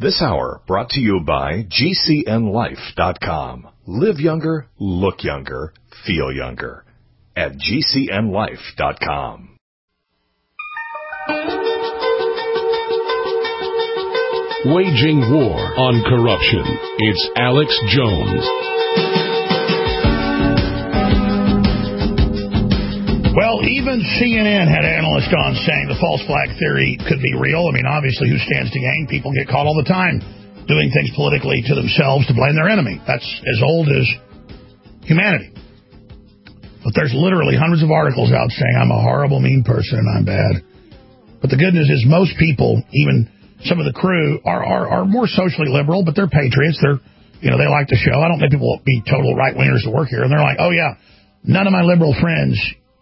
This hour brought to you by GCNLife.com. Live younger, look younger, feel younger. At GCNLife.com. Waging war on corruption. It's Alex Jones. Well, even CNN had analysts on saying the false flag theory could be real. I mean, obviously, who stands to gain? People get caught all the time doing things politically to themselves to blame their enemy. That's as old as humanity. But there's literally hundreds of articles out saying I'm a horrible, mean person and I'm bad. But the good news is most people, even some of the crew, are more socially liberal, but they're patriots. They like the show. I don't think people will be total right-wingers to work here. And they're like, oh, yeah, none of my liberal friends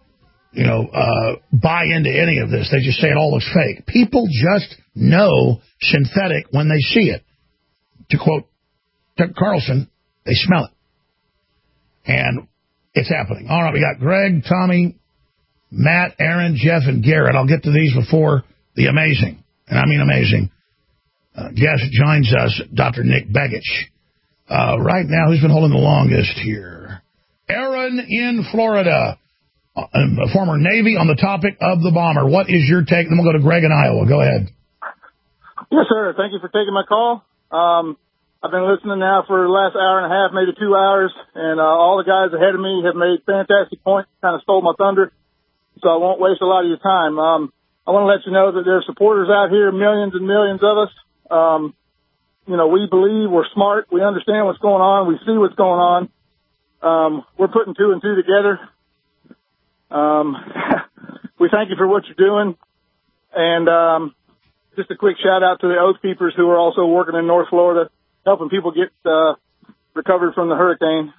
buy into any of this. They just say it all looks fake. People just know synthetic when they see it. To quote Tucker Carlson, they smell it. And it's happening. All right, we got Greg, Tommy, Matt, Aaron, Jeff, and Garrett. I'll get to these before the amazing, and I mean amazing, guest joins us, Dr. Nick Begich. Right now, who's been holding the longest here? Aaron in Florida. A former Navy on the topic of the bomber. What is your take? Then we'll go to Greg in Iowa. Go ahead. Yes, sir. Thank you for taking my call. I've been listening now for the last hour and a half, maybe 2 hours, and all the guys ahead of me have made fantastic points, kind of stole my thunder, so I won't waste a lot of your time. I want to let you know that there are supporters out here, millions and millions of us. We believe, we're smart, we understand what's going on, we see what's going on. We're putting two and two together. We thank you for what you're doing, and just a quick shout out to the Oath Keepers who are also working in North Florida, helping people get recovered from the hurricane.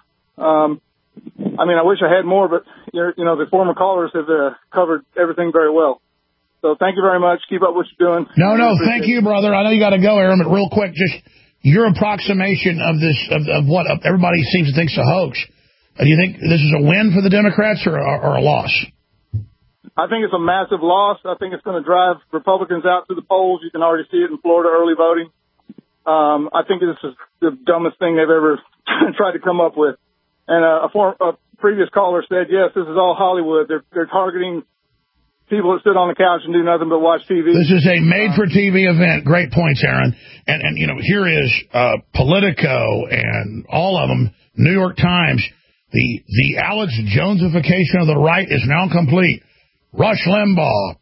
I wish I had more, but the former callers have covered everything very well. So thank you very much. Keep up what you're doing. No, thank you, brother. I know you got to go, Aaron, but real quick, just your approximation of this of what everybody seems to think is a hoax. Do you think this is a win for the Democrats or a loss? I think it's a massive loss. I think it's going to drive Republicans out to the polls. You can already see it in Florida early voting. I think this is the dumbest thing they've ever tried to come up with. And a previous caller said, yes, this is all Hollywood. They're targeting people that sit on the couch and do nothing but watch TV. This is a made-for-TV event. Great points, Aaron. And here is Politico and all of them, New York Times. The Alex Jonesification of the right is now complete. Rush Limbaugh,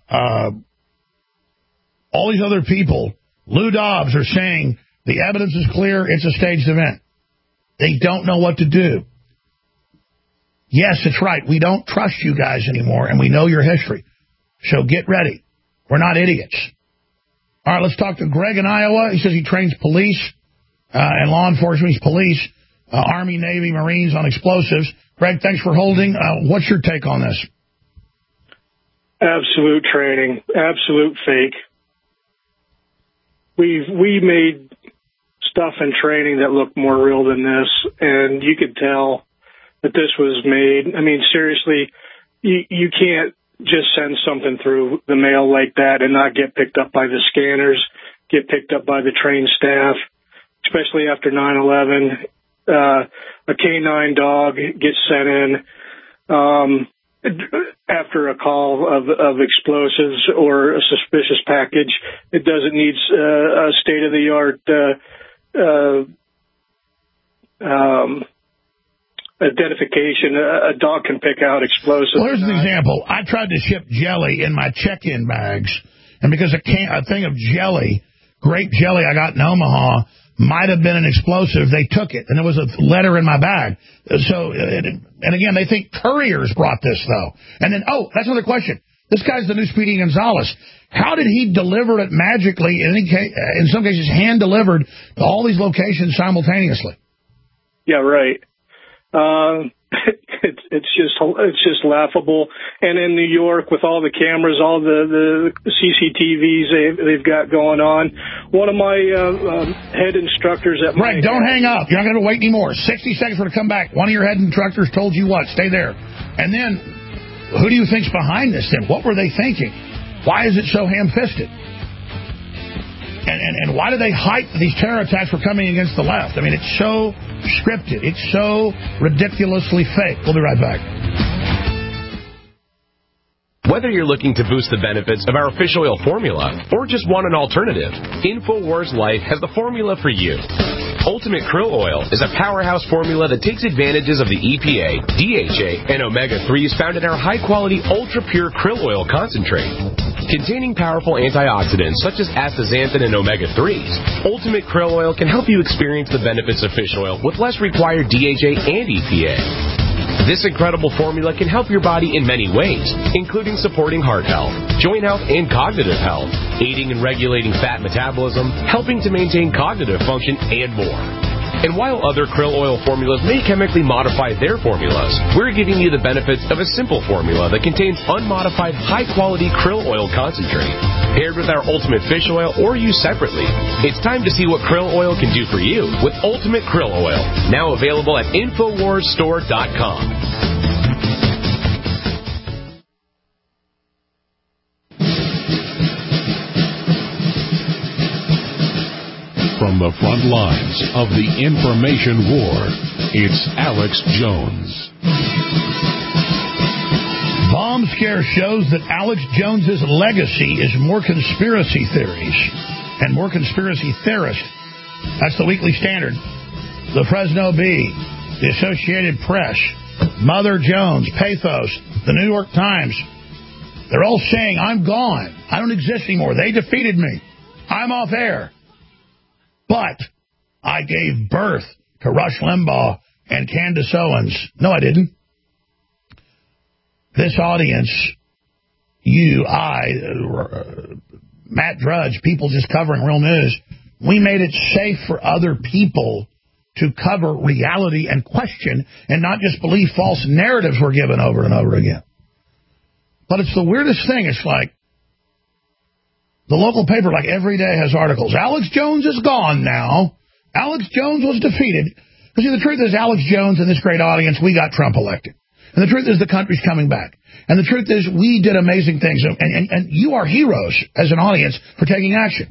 all these other people, Lou Dobbs, are saying the evidence is clear, it's a staged event. They don't know what to do. Yes, it's right. We don't trust you guys anymore, and we know your history. So get ready. We're not idiots. All right, let's talk to Greg in Iowa. He says he trains police and law enforcement. He's police. Army, Navy, Marines on explosives. Greg, thanks for holding. What's your take on this? Absolute training, absolute fake. We made stuff in training that looked more real than this, and you could tell that this was made. I mean, seriously, you can't just send something through the mail like that and not get picked up by the scanners, get picked up by the trained staff, especially after 9/11. A canine dog gets sent in after a call of explosives or a suspicious package. It doesn't need a state-of-the-art identification. A dog can pick out explosives. Well, here's an example. I tried to ship jelly in my check-in bags, and because a thing of jelly, grape jelly I got in Omaha, might have been an explosive, they took it, and there was a letter in my bag. So, and again, they think couriers brought this, though. And then, that's another question. This guy's the new Speedy Gonzalez. How did he deliver it magically, in some cases hand-delivered, to all these locations simultaneously? Yeah, right. It's just laughable. And in New York, with all the cameras, all the CCTVs they've got going on, one of my head instructors at Greg, don't hang up. You're not going to wait anymore. 60 seconds for to come back. One of your head instructors told you what? Stay there. And then, who do you think's behind this then? What were they thinking? Why is it so ham-fisted? And why do they hype these terror attacks for coming against the left? I mean, it's so scripted. It's so ridiculously fake. We'll be right back. Whether you're looking to boost the benefits of our fish oil formula or just want an alternative, InfoWars Life has the formula for you. Ultimate Krill Oil is a powerhouse formula that takes advantages of the EPA, DHA, and omega-3s found in our high-quality, ultra-pure krill oil concentrate. Containing powerful antioxidants such as astaxanthin and omega-3s, Ultimate Krill Oil can help you experience the benefits of fish oil with less required DHA and EPA. This incredible formula can help your body in many ways, including supporting heart health, joint health, and cognitive health, aiding in regulating fat metabolism, helping to maintain cognitive function, and more. And while other krill oil formulas may chemically modify their formulas, we're giving you the benefits of a simple formula that contains unmodified, high-quality krill oil concentrate, paired with our Ultimate Fish Oil or used separately. It's time to see what krill oil can do for you with Ultimate Krill Oil, now available at InfoWarsStore.com. From the front lines of the information war, it's Alex Jones. Bomb scare shows that Alex Jones's legacy is more conspiracy theories and more conspiracy theorists. That's the Weekly Standard, the Fresno Bee, the Associated Press, Mother Jones, Pathos, the New York Times. They're all saying, I'm gone. I don't exist anymore. They defeated me. I'm off air. But I gave birth to Rush Limbaugh and Candace Owens. No, I didn't. This audience, you, I, Matt Drudge, people just covering real news, we made it safe for other people to cover reality and question and not just believe false narratives we're given over and over again. But it's the weirdest thing. It's like, the local paper, like every day, has articles. Alex Jones is gone now. Alex Jones was defeated. Because the truth is, Alex Jones and this great audience, we got Trump elected. And the truth is, the country's coming back. And the truth is, we did amazing things. And you are heroes as an audience for taking action.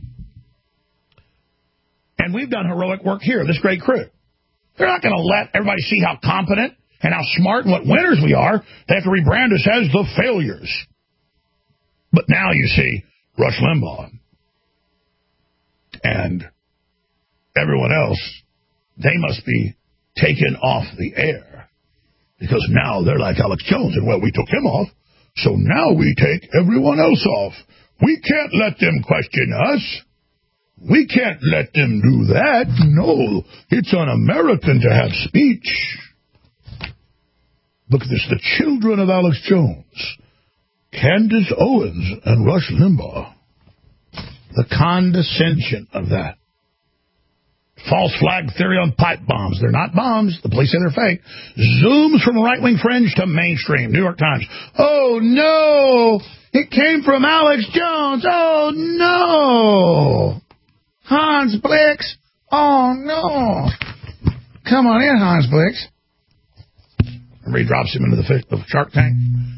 And we've done heroic work here, this great crew. They're not going to let everybody see how competent and how smart and what winners we are. They have to rebrand us as the failures. But now you see Rush Limbaugh and everyone else, they must be taken off the air because now they're like Alex Jones and, well, we took him off, so now we take everyone else off. We can't let them question us. We can't let them do that. No, it's un-American to have speech. Look at this, the children of Alex Jones, Candace Owens and Rush Limbaugh. The condescension of that. False flag theory on pipe bombs. They're not bombs. The police say they're fake. Zooms from right-wing fringe to mainstream. New York Times. Oh, no. It came from Alex Jones. Oh, no. Hans Blix. Oh, no. Come on in, Hans Blix. Remember he drops him into the shark tank?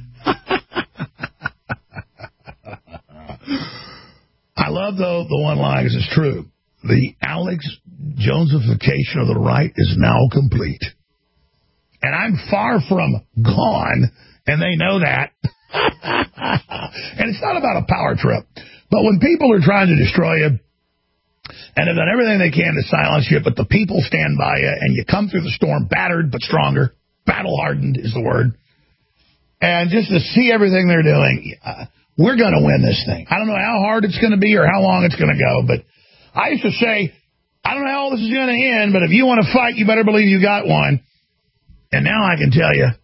I love, though, the one line, because it's true. The Alex Jonesification of the right is now complete. And I'm far from gone, and they know that. And it's not about a power trip. But when people are trying to destroy you, and have done everything they can to silence you, but the people stand by you, and you come through the storm battered but stronger, battle-hardened is the word, and just to see everything they're doing, we're going to win this thing. I don't know how hard it's going to be or how long it's going to go, but I used to say, I don't know how all this is going to end, but if you want to fight, you better believe you got one. And now I can tell you,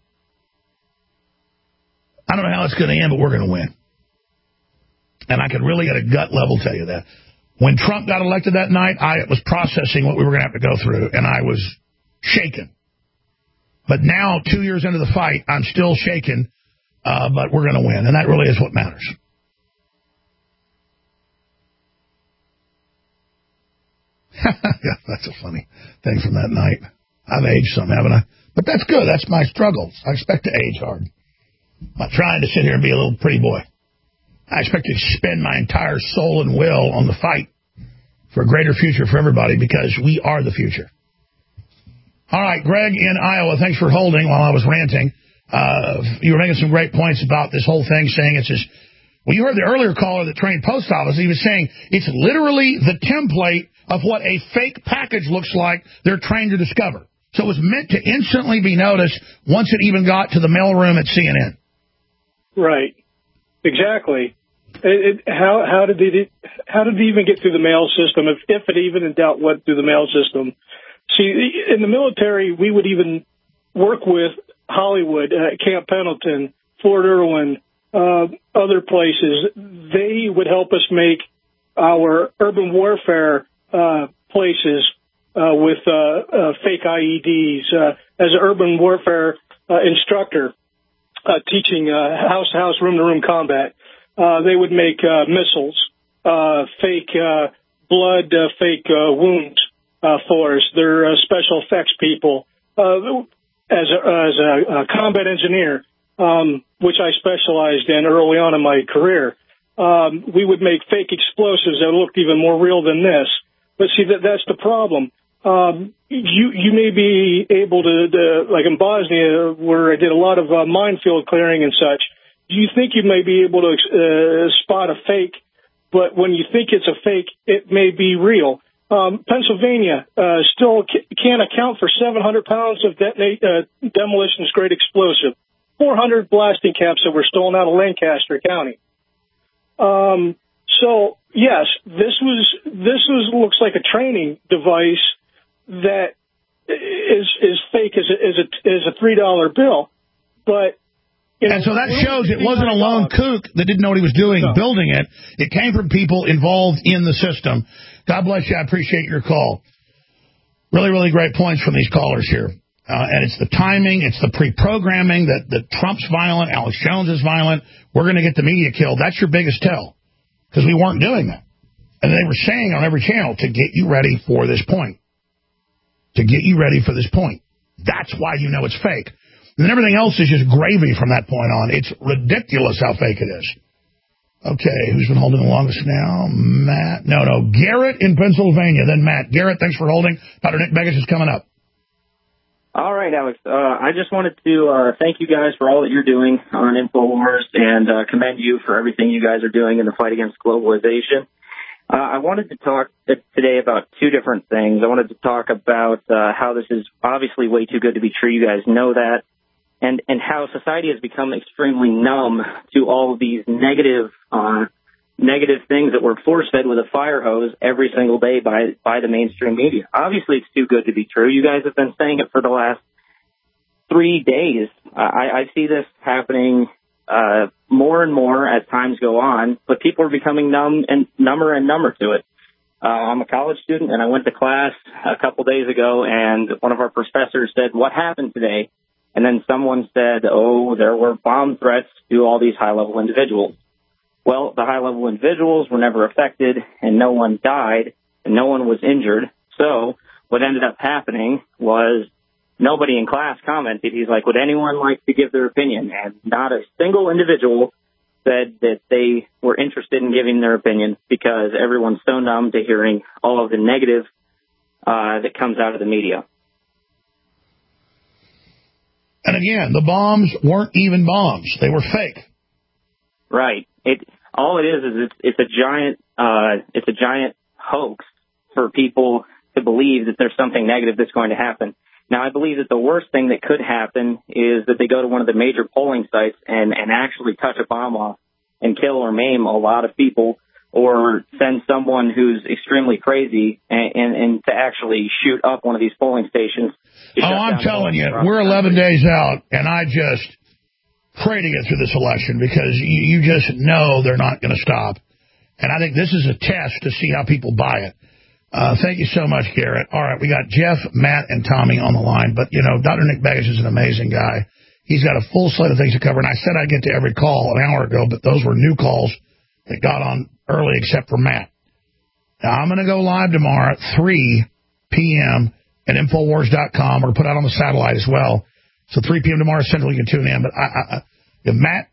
I don't know how it's going to end, but we're going to win. And I can really at a gut level tell you that. When Trump got elected that night, I was processing what we were going to have to go through, and I was shaken. But now, 2 years into the fight, I'm still shaken, but we're going to win, and that really is what matters. Yeah, that's a funny thing from that night. I've aged some, haven't I? But that's good. That's my struggles. I expect to age hard. I'm not trying to sit here and be a little pretty boy. I expect to spend my entire soul and will on the fight for a greater future for everybody, because we are the future. All right, Greg in Iowa, thanks for holding while I was ranting. You were making some great points about this whole thing, saying it's just... Well, you heard the earlier caller that trained post office. He was saying it's literally the template of what a fake package looks like they're trained to discover. So it was meant to instantly be noticed once it even got to the mailroom at CNN. Right. Exactly. How did it even get through the mail system, if it even in doubt went through the mail system? See, in the military, we would even work with Hollywood, Camp Pendleton, Fort Irwin, other places. They would help us make our urban warfare places with fake IEDs. As an urban warfare instructor, teaching house-to-house, room-to-room combat, they would make missiles, fake blood, fake wounds for us. They're special effects people. As a combat engineer, which I specialized in early on in my career, we would make fake explosives that looked even more real than this. But see, that's the problem. You may be able to, like in Bosnia, where I did a lot of minefield clearing and such, you think you may be able to spot a fake, but when you think it's a fake, it may be real. Pennsylvania still can't account for 700 pounds of demolitions-grade explosive, 400 blasting caps that were stolen out of Lancaster County. So yes, this looks like a training device that is fake as a $3 bill, but. And so that shows it wasn't a lone kook that didn't know what he was doing building it. It came from people involved in the system. God bless you. I appreciate your call. Really, really great points from these callers here. And it's the timing. It's the pre-programming that Trump's violent. Alex Jones is violent. We're going to get the media killed. That's your biggest tell, because we weren't doing that. And they were saying on every channel to get you ready for this point. To get you ready for this point. That's why you know it's fake. And everything else is just gravy from that point on. It's ridiculous how fake it is. Okay, who's been holding the longest now? Matt. No, Garrett in Pennsylvania, then Matt. Garrett, thanks for holding. Dr. Nick Begich is coming up. All right, Alex. I just wanted to thank you guys for all that you're doing on InfoWars and commend you for everything you guys are doing in the fight against globalization. I wanted to talk today about two different things. I wanted to talk about how this is obviously way too good to be true. You guys know that. And how society has become extremely numb to all of these negative things that we're force-fed with a fire hose every single day by the mainstream media. Obviously, it's too good to be true. You guys have been saying it for the last 3 days. I see this happening more and more as times go on, but people are becoming number to it. I'm a college student, and I went to class a couple days ago, and one of our professors said, "What happened today?" And then someone said, "Oh, there were bomb threats to all these high-level individuals." Well, the high-level individuals were never affected, and no one died, and no one was injured. So what ended up happening was nobody in class commented. He's like, "Would anyone like to give their opinion?" And not a single individual said that they were interested in giving their opinion, because everyone's so numb to hearing all of the negative that comes out of the media. And again, the bombs weren't even bombs. They were fake. Right. All it is it's a giant hoax for people to believe that there's something negative that's going to happen. Now, I believe that the worst thing that could happen is that they go to one of the major polling sites and actually touch a bomb off and kill or maim a lot of people, or send someone who's extremely crazy and to actually shoot up one of these polling stations. Oh, I'm telling you, we're 11 days out, and I just pray to get through this election, because you just know they're not going to stop. And I think this is a test to see how people buy it. Thank you so much, Garrett. All right, we got Jeff, Matt, and Tommy on the line. But, Dr. Nick Begich is an amazing guy. He's got a full slate of things to cover. And I said I'd get to every call an hour ago, but those were new calls that got on early except for Matt. Now, I'm going to go live tomorrow at 3 p.m. at Infowars.com, or put out on the satellite as well. So 3 p.m. tomorrow Central, you can tune in. But Matt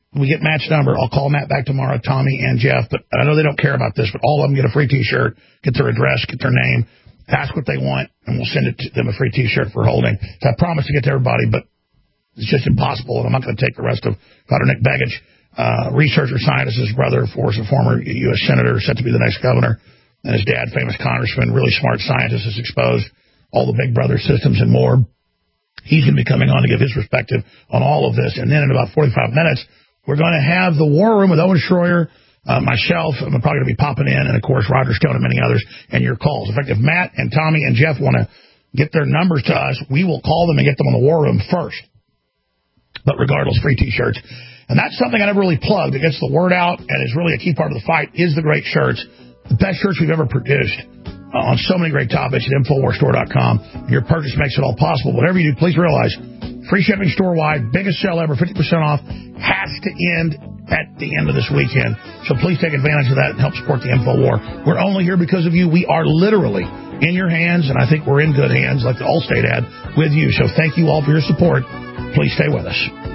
we get Matt's number. I'll call Matt back tomorrow, Tommy and Jeff. But I know they don't care about this, but all of them get a free T-shirt, get their address, get their name, ask what they want, and we'll send it to them a free T-shirt for holding. So I promise to get to everybody, but it's just impossible, and I'm not going to take the rest of Dr. Nick Begich, researcher, scientist, his brother, of course, a former U.S. senator, set to be the next governor, and his dad, famous congressman, really smart scientist, has exposed all the Big Brother systems and more. He's going to be coming on to give his perspective on all of this. And then in about 45 minutes, we're going to have the War Room with Owen Schroyer, myself. I'm probably going to be popping in, and, of course, Roger Stone and many others, and your calls. In fact, if Matt and Tommy and Jeff want to get their numbers to us, we will call them and get them on the War Room first. But regardless, free T-shirts. And that's something I never really plugged. It gets the word out, and is really a key part of the fight, is the great shirts. The best shirts we've ever produced on so many great topics at InfoWarsStore.com. Your purchase makes it all possible. Whatever you do, please realize, free shipping store-wide, biggest sale ever, 50% off, has to end at the end of this weekend. So please take advantage of that and help support the InfoWar. We're only here because of you. We are literally in your hands, and I think we're in good hands, like the Allstate ad, with you. So thank you all for your support. Please stay with us.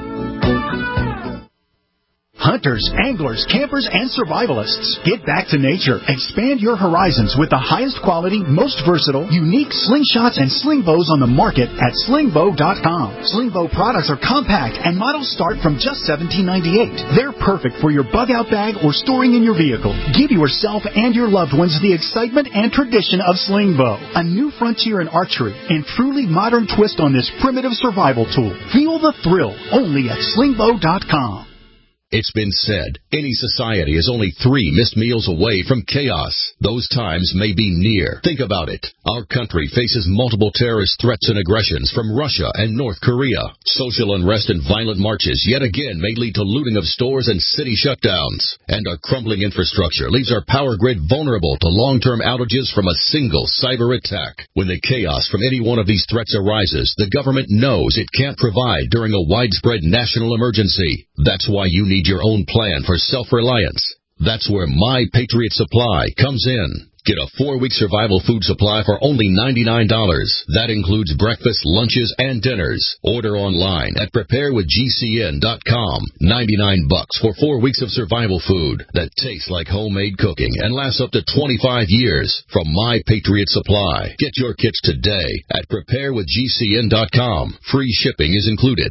Hunters, anglers, campers, and survivalists. Get back to nature. Expand your horizons with the highest quality, most versatile, unique slingshots and sling bows on the market at slingbow.com. Slingbow products are compact and models start from just $17.98. They're perfect for your bug-out bag or storing in your vehicle. Give yourself and your loved ones the excitement and tradition of Slingbow, a new frontier in archery and truly modern twist on this primitive survival tool. Feel the thrill only at slingbow.com. It's been said, any society is only 3 missed meals away from chaos. Those times may be near. Think about it. Our country faces multiple terrorist threats and aggressions from Russia and North Korea. Social unrest and violent marches yet again may lead to looting of stores and city shutdowns. And our crumbling infrastructure leaves our power grid vulnerable to long-term outages from a single cyber attack. When the chaos from any one of these threats arises, the government knows it can't provide during a widespread national emergency. That's why you need your own plan for self-reliance. That's where My Patriot Supply comes in. Get a 4-week survival food supply for only $99. That includes breakfast, lunches, and dinners. Order online at preparewithgcn.com. $99 for 4 weeks of survival food that tastes like homemade cooking and lasts up to 25 years from My Patriot Supply. Get your kits today at preparewithgcn.com. Free shipping is included.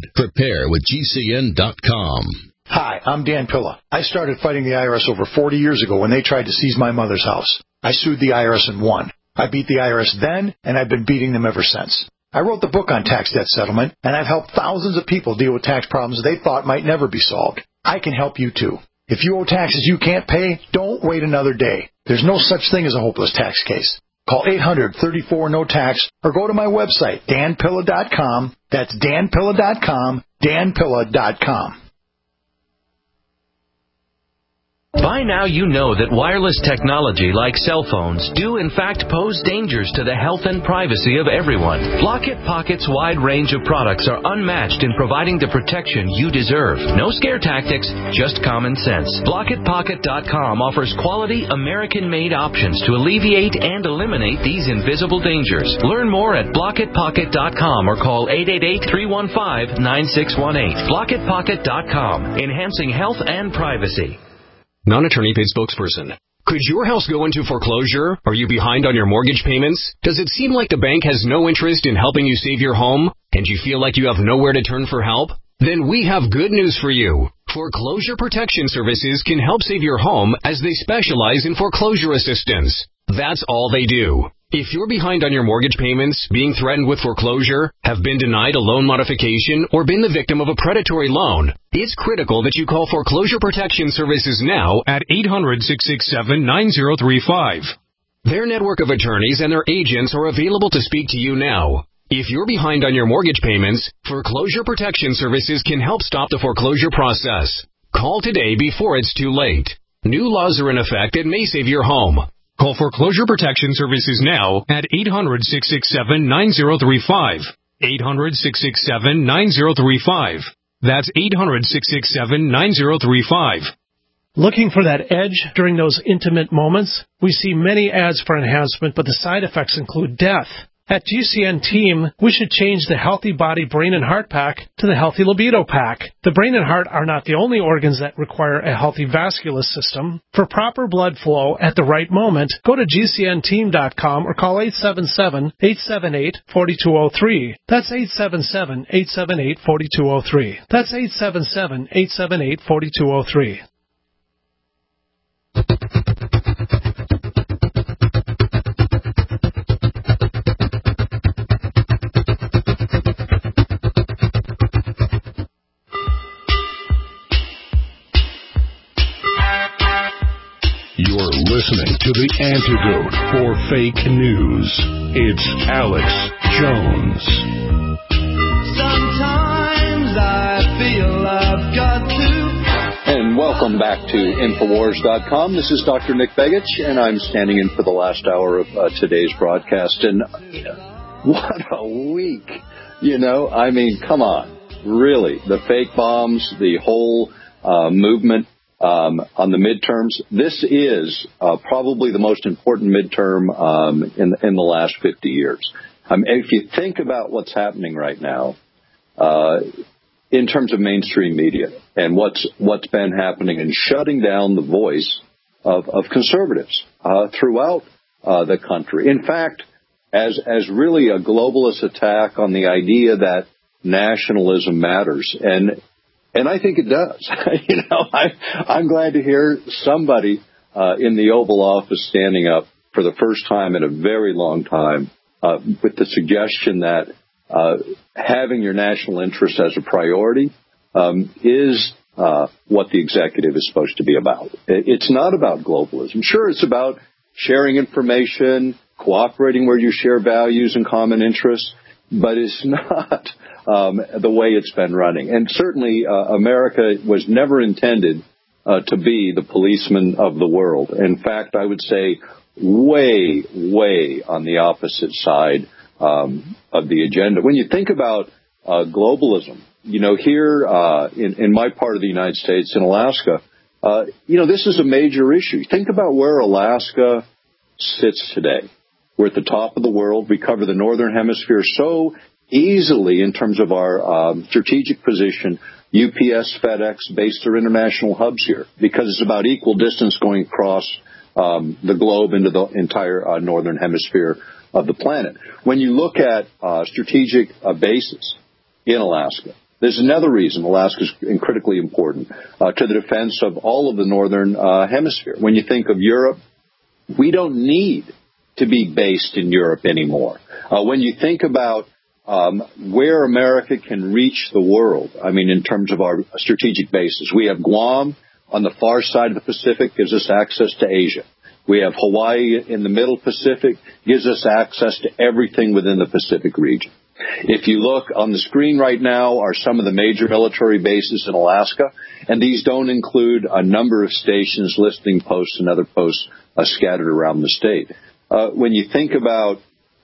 Preparewithgcn.com. Hi, I'm Dan Pilla. I started fighting the IRS over 40 years ago when they tried to seize my mother's house. I sued the IRS and won. I beat the IRS then, and I've been beating them ever since. I wrote the book on tax debt settlement, and I've helped thousands of people deal with tax problems they thought might never be solved. I can help you too. If you owe taxes you can't pay, don't wait another day. There's no such thing as a hopeless tax case. Call 800-34-NO-TAX or go to my website, danpilla.com. That's danpilla.com, danpilla.com. By now you know that wireless technology like cell phones do in fact pose dangers to the health and privacy of everyone. Blockit Pocket's wide range of products are unmatched in providing the protection you deserve. No scare tactics, just common sense. BlockitPocket.com offers quality American-made options to alleviate and eliminate these invisible dangers. Learn more at BlockitPocket.com or call 888-315-9618. BlockitPocket.com, enhancing health and privacy. Non-attorney paid spokesperson. Could your house go into foreclosure? Are you behind on your mortgage payments? Does it seem like the bank has no interest in helping you save your home? And you feel like you have nowhere to turn for help? Then we have good news for you. Foreclosure Protection Services can help save your home as they specialize in foreclosure assistance. That's all they do. If you're behind on your mortgage payments, being threatened with foreclosure, have been denied a loan modification, or been the victim of a predatory loan, it's critical that you call Foreclosure Protection Services now at 800-667-9035. Their network of attorneys and their agents are available to speak to you now. If you're behind on your mortgage payments, Foreclosure Protection Services can help stop the foreclosure process. Call today before it's too late. New laws are in effect that may save your home. Call Foreclosure Protection Services now at 800-667-9035. 800-667-9035. That's 800-667-9035. Looking for that edge during those intimate moments? We see many ads for enhancement, but the side effects include death. At GCN Team, we should change the Healthy Body, Brain, and Heart Pack to the Healthy Libido Pack. The brain and heart are not the only organs that require a healthy vascular system. For proper blood flow at the right moment, go to GCNteam.com or call 877-878-4203. That's 877-878-4203. That's 877-878-4203. You're listening to the antidote for fake news. It's Alex Jones. Sometimes I feel I've got to. And welcome back to Infowars.com. This is Dr. Nick Begich, and I'm standing in for the last hour of today's broadcast. And what a week. You know, I mean, come on. Really, the fake bombs, the whole movement on the midterms. This is probably the most important midterm in the last 50 years. If you think about what's happening right now in terms of mainstream media and what's been happening and shutting down the voice of conservatives throughout the country. In fact, as really a globalist attack on the idea that nationalism matters. And I think it does. You know, I'm glad to hear somebody in the Oval Office standing up for the first time in a very long time with the suggestion that having your national interest as a priority is what the executive is supposed to be about. It's not about globalism. Sure, it's about sharing information, cooperating where you share values and common interests, but it's not the way it's been running. And certainly America was never intended to be the policeman of the world. In fact, I would say way, way on the opposite side of the agenda. When you think about globalism, you know, here in my part of the United States, in Alaska, you know, this is a major issue. Think about where Alaska sits today. We're at the top of the world. We cover the northern hemisphere so easily in terms of our strategic position. UPS, FedEx base their international hubs here because it's about equal distance going across the globe into the entire northern hemisphere of the planet. When you look at strategic bases in Alaska, there's another reason Alaska is critically important to the defense of all of the northern hemisphere. When you think of Europe, we don't need to be based in Europe anymore. When you think about where America can reach the world, I mean, in terms of our strategic bases, we have Guam on the far side of the Pacific, gives us access to Asia. We have Hawaii in the middle Pacific, gives us access to everything within the Pacific region. If you look on the screen right now are some of the major military bases in Alaska, and these don't include a number of stations, listening posts, and other posts scattered around the state. When you think about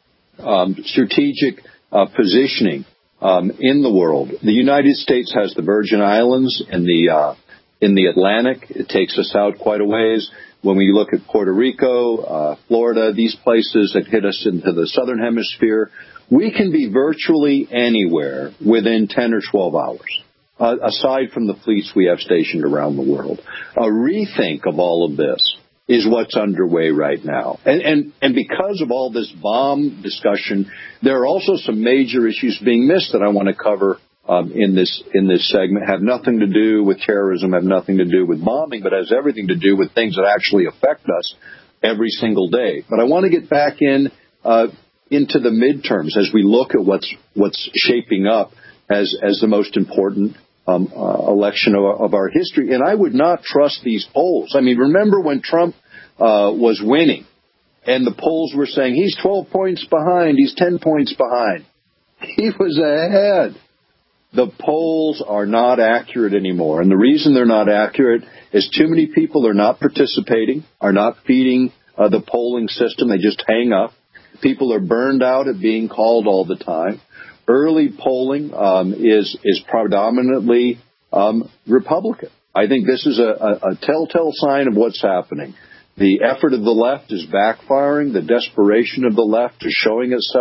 strategic positioning in the world, the United States has the Virgin Islands in the Atlantic. It takes us out quite a ways. When we look at Puerto Rico, Florida, these places that hit us into the southern hemisphere, we can be virtually anywhere within 10 or 12 hours, aside from the fleets we have stationed around the world. A rethink of all of this is what's underway right now. And because of all this bomb discussion, there are also some major issues being missed that I want to cover in this segment. Have nothing to do with terrorism, have nothing to do with bombing, but has everything to do with things that actually affect us every single day. But I want to get back into the midterms as we look at what's shaping up as the most important election of our history. And I would not trust these polls. I mean, remember when Trump was winning and the polls were saying he's 12 points behind, he's 10 points behind. He was ahead. The polls are not accurate anymore. And the reason they're not accurate is too many people are not participating, are not feeding the polling system. They just hang up. People are burned out at being called all the time. Early polling is predominantly Republican. I think this is a telltale sign of what's happening. The effort of the left is backfiring. The desperation of the left is showing itself.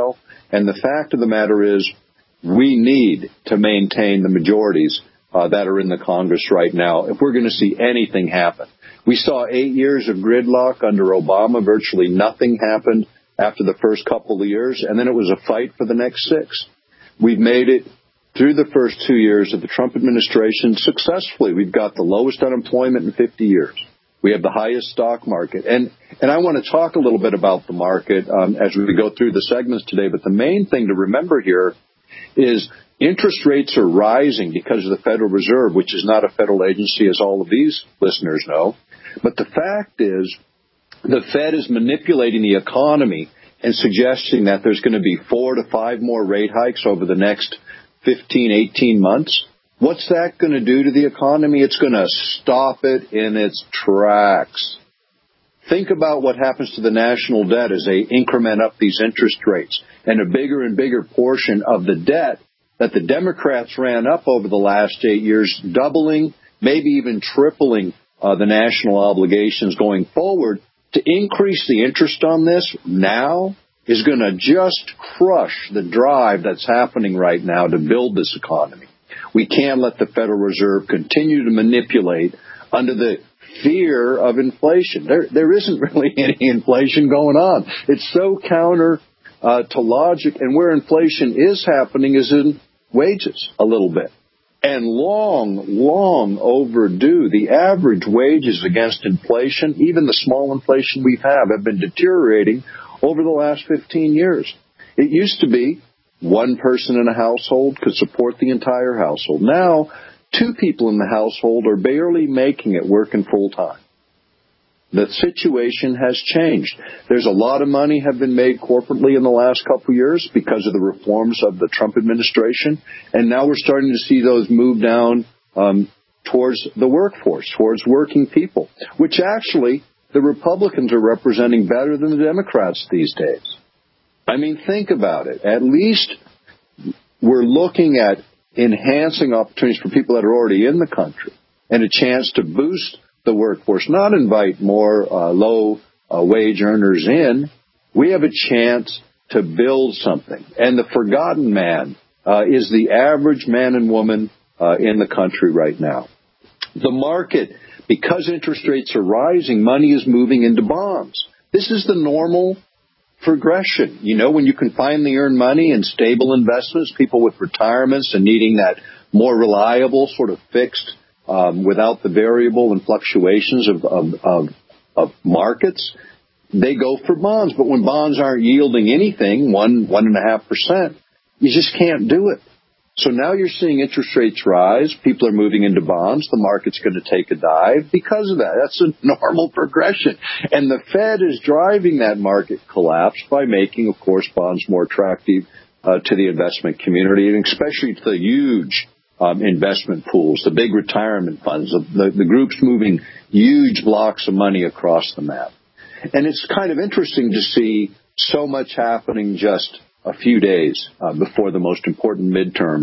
And the fact of the matter is we need to maintain the majorities that are in the Congress right now if we're going to see anything happen. We saw 8 years of gridlock under Obama. Virtually nothing happened after the first couple of years, and then it was a fight for the next 6. We've made it through the first 2 years of the Trump administration successfully. We've got the lowest unemployment in 50 years. We have the highest stock market. And I want to talk a little bit about the market as we go through the segments today, but the main thing to remember here is interest rates are rising because of the Federal Reserve, which is not a federal agency, as all of these listeners know. But the fact is the Fed is manipulating the economy and suggesting that there's going to be 4 to 5 more rate hikes over the next 15, 18 months. What's that going to do to the economy? It's going to stop it in its tracks. Think about what happens to the national debt as they increment up these interest rates, and a bigger and bigger portion of the debt that the Democrats ran up over the last 8 years, doubling, maybe even tripling the national obligations going forward. To increase the interest on this now is going to just crush the drive that's happening right now to build this economy. We can't let the Federal Reserve continue to manipulate under the fear of inflation. There isn't really any inflation going on. It's so counter to logic, and where inflation is happening is in wages a little bit. And long overdue. The average wages against inflation, even the small inflation we have been deteriorating over the last 15 years. It used to be one person in a household could support the entire household. Now, 2 people in the household are barely making it working full time. The situation has changed. There's a lot of money have been made corporately in the last couple of years because of the reforms of the Trump administration, and now we're starting to see those move down towards the workforce, towards working people, which actually the Republicans are representing better than the Democrats these days. I mean, think about it. At least we're looking at enhancing opportunities for people that are already in the country and a chance to boost the workforce, not invite more low-wage earners in. We have a chance to build something. And the forgotten man is the average man and woman in the country right now. The market, because interest rates are rising, money is moving into bonds. This is the normal progression. You know, when you can finally earn money in stable investments, people with retirements and needing that more reliable sort of fixed without the variable and fluctuations of markets, they go for bonds. But when bonds aren't yielding anything, 1.5%, you just can't do it. So now you're seeing interest rates rise. People are moving into bonds. The market's going to take a dive because of that. That's a normal progression. And the Fed is driving that market collapse by making, of course, bonds more attractive to the investment community, and especially to the huge investment pools, the big retirement funds, the groups moving huge blocks of money across the map. And it's kind of interesting to see so much happening just a few days before the most important midterms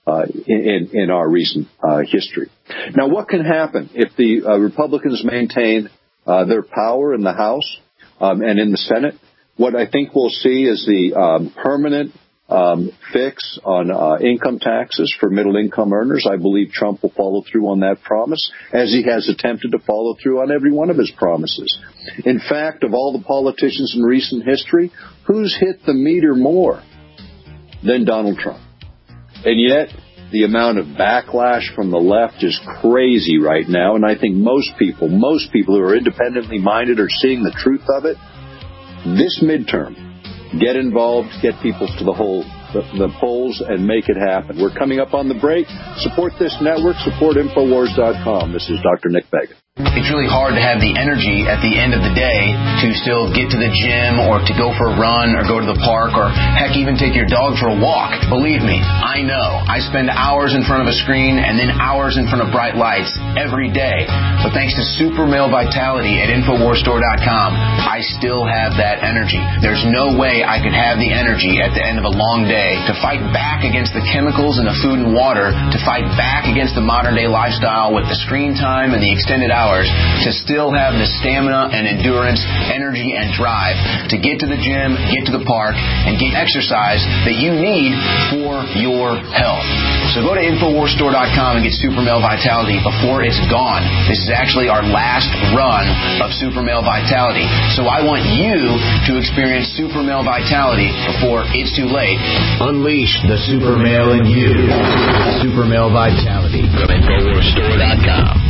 in our recent history. Now, what can happen if the Republicans maintain their power in the House and in the Senate? What I think we'll see is the permanent fix on income taxes for middle-income earners. I believe Trump will follow through on that promise, as he has attempted to follow through on every one of his promises. In fact, of all the politicians in recent history, who's hit the meter more than Donald Trump? And yet, the amount of backlash from the left is crazy right now, and I think most people who are independently minded are seeing the truth of it. This midterm, get involved, get people to the polls, and make it happen. We're coming up on the break. Support this network. Support Infowars.com. This is Dr. Nick Begich. It's really hard to have the energy at the end of the day to still get to the gym or to go for a run or go to the park or, heck, even take your dog for a walk. Believe me, I know. I spend hours in front of a screen and then hours in front of bright lights every day. But thanks to Super Male Vitality at InfoWarsStore.com, I still have that energy. There's no way I could have the energy at the end of a long day to fight back against the chemicals in the food and water, to fight back against the modern-day lifestyle with the screen time and the extended hours hours to still have the stamina and endurance, energy, and drive to get to the gym, get to the park, and get exercise that you need for your health. So go to InfoWarsStore.com and get Super Male Vitality before it's gone. This is actually our last run of Super Male Vitality. So I want you to experience Super Male Vitality before it's too late. Unleash the Super Male in you. Super Male Vitality from InfoWarsStore.com.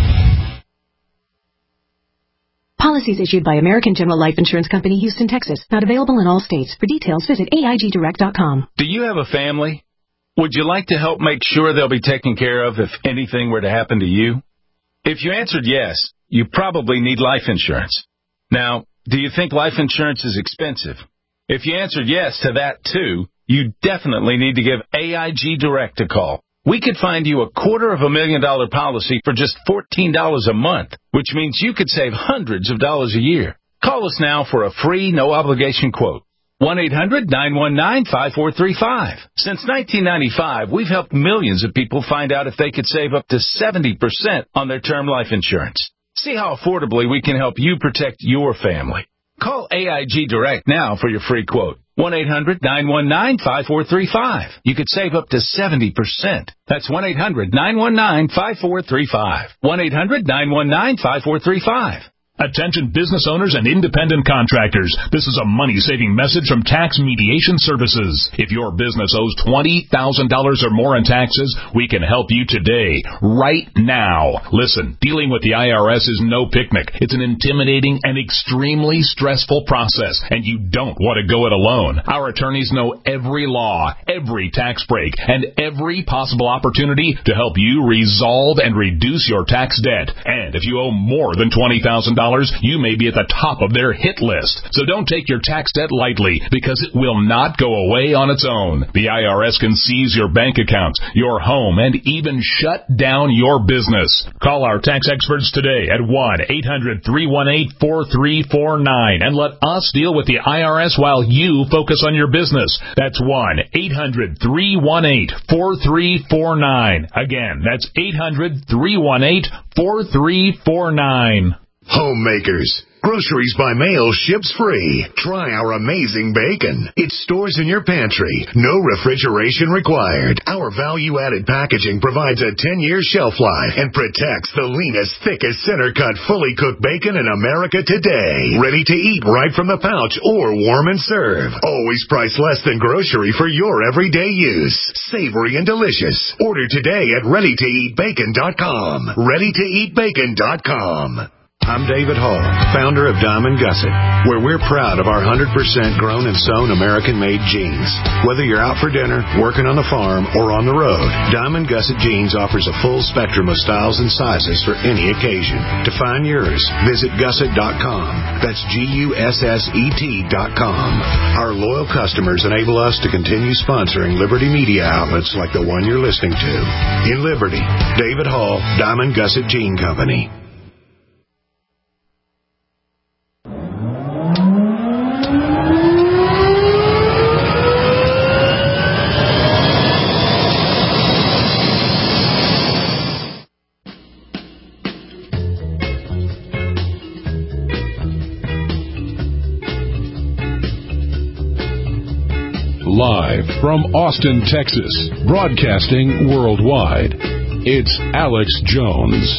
Policies issued by American General Life Insurance Company, Houston, Texas. Not available in all states. For details, visit AIGDirect.com. Do you have a family? Would you like to help make sure they'll be taken care of if anything were to happen to you? If you answered yes, you probably need life insurance. Now, do you think life insurance is expensive? If you answered yes to that too, you definitely need to give AIG Direct a call. We could find you a $250,000 policy for just $14 a month, which means you could save hundreds of dollars a year. Call us now for a free, no-obligation quote. 1-800-919-5435. Since 1995, we've helped millions of people find out if they could save up to 70% on their term life insurance. See how affordably we can help you protect your family. Call AIG Direct now for your free quote. 1-800-919-5435. You could save up to 70%. That's 1-800-919-5435. 1-800-919-5435. Attention business owners and independent contractors. This is a money-saving message from Tax Mediation Services. If your business owes $20,000 or more in taxes, we can help you today, right now. Listen, dealing with the IRS is no picnic. It's an intimidating and extremely stressful process, and you don't want to go it alone. Our attorneys know every law, every tax break, and every possible opportunity to help you resolve and reduce your tax debt. And if you owe more than $20,000, you may be at the top of their hit list. So don't take your tax debt lightly, because it will not go away on its own. The IRS can seize your bank accounts, your home, and even shut down your business. Call our tax experts today at 1-800-318-4349 and let us deal with the IRS while you focus on your business. That's 1-800-318-4349. Again, that's 800-318-4349. Homemakers. Groceries by mail ships free. Try our amazing bacon. It stores in your pantry. No refrigeration required. Our value-added packaging provides a 10-year shelf life and protects the leanest, thickest, center-cut, fully cooked bacon in America today. Ready to eat right from the pouch or warm and serve. Always priced less than grocery for your everyday use. Savory and delicious. Order today at ReadyToEatBacon.com. ReadyToEatBacon.com. I'm David Hall, founder of Diamond Gusset, where we're proud of our 100% grown and sewn American-made jeans. Whether you're out for dinner, working on the farm, or on the road, Diamond Gusset Jeans offers a full spectrum of styles and sizes for any occasion. To find yours, visit Gusset.com. That's GUSSET.com. Our loyal customers enable us to continue sponsoring Liberty media outlets like the one you're listening to. In Liberty, David Hall, Diamond Gusset Jean Company. Live from Austin, Texas, broadcasting worldwide, it's Alex Jones.